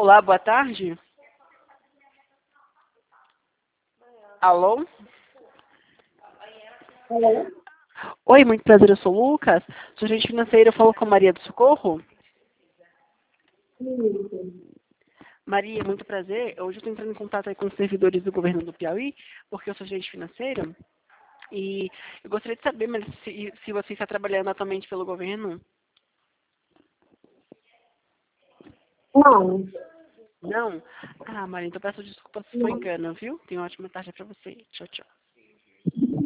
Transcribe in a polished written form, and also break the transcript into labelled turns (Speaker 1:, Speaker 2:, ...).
Speaker 1: Olá, boa tarde. Alô?
Speaker 2: Alô?
Speaker 1: Oi, muito prazer, eu sou o Lucas. Sou agente financeiro, eu falo com a Maria do Socorro.
Speaker 2: Isso.
Speaker 1: Maria, muito prazer. Hoje eu estou entrando em contato aí com os servidores do governo do Piauí, porque eu sou agente financeiro. E eu gostaria de saber mas se você está trabalhando atualmente pelo governo.
Speaker 2: Não.
Speaker 1: Não? Ah, Maria, então peço desculpas se foi engano, viu? Tenha uma ótima tarde para você. Tchau, tchau.